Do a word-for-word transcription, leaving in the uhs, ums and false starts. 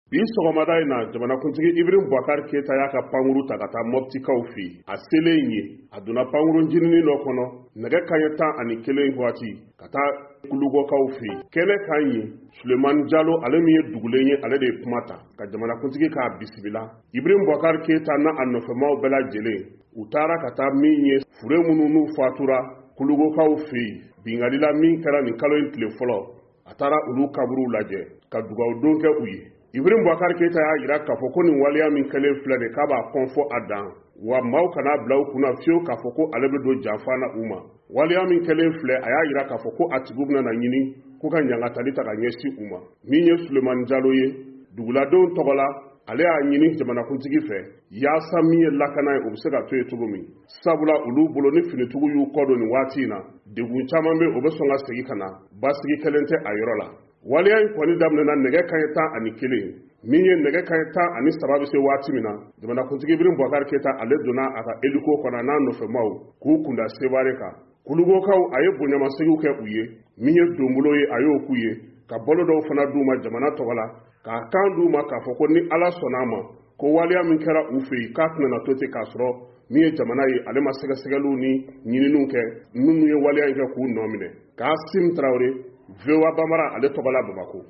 bi sɔgɔmada in na jamanakuntigi Ibrahim Boubacar Keita y'a ka pankuru ta ka taa Moptikaw fɛ a selen ye a donna pankuru njininin dɔ kɔnɔ nɛgɛ kanɲɛ tan ani kelen waati ka taa kulugɔkaw fɛ kɛnɛ kan ye Sulemani Jalo ale min ye dugulen ye ale de ye kuma ta ka jamanakuntigi k'a bisimila Ibrahim Boubacar Keita n'a a nɔfɛmaw bɛɛ lajɛlen u taara ka taa min ye fure minnu n'u fatura kulugɔkaw fɛ bingalila min kɛra nin kalo in tile fɔlɔ a taara olu kaburu lajɛ ka dugawu don kɛ u ye Ibrahim Boubacar Keita y'a yira k'a fɔ ko nin waleya min kɛlen filɛ de k'a b'a kɔnfɔ a dan wa maaw kana bila u kunna fiyewu k'a fɔ ko ale bɛ don janfa na u ma waleya min kɛlen filɛ a y'a yira k'a fɔ ko a tigiw bɛna ɲini ko ka ɲangatali ta ka ɲɛsin u ma min ye Sulemani Jalo ye duguladenw tɔgɔ la ale y'a ɲini jamanakuntigi fɛ yaasa min ye lakana ye o bɛ se ka to yen cogo min sabula olu bolo ni finitigiw y'u kɔ don nin waati in na degun caman bɛ o bɛ sɔn ka segin ka na basigi kelen tɛ a yɔrɔ la waleya in kɔni daminɛna nɛgɛ kanɲɛ tan ani kelen min ye nɛgɛ kanɲɛ tan ani saba bɛ se waati min na jamanakuntigi Ibrahim Boubacar Keita ale donna a ka eliko kɔnɔ n'a nɔfɛmaw k'u kunda Sevare kan kulugɔkaw a ye bonɲamasegiw kɛ u ye min ye donbolo ye a y'o k'u ye ka balo dɔw fana d'u ma jamana tɔgɔ la k'a kan d'u ma k'a fɔ ko ni Ala sɔnn'a ma ko waleya min kɛra u fɛ yen k'a tɛna to ten k'a sɔrɔ min ye jamana ye ale ma sɛgɛsɛgɛliw ni ɲininiw kɛ minnu ye waleya in kɛ k'u nɔ minɛ Kasim Traoré V O A Bambara ale tɔgɔ la Bamako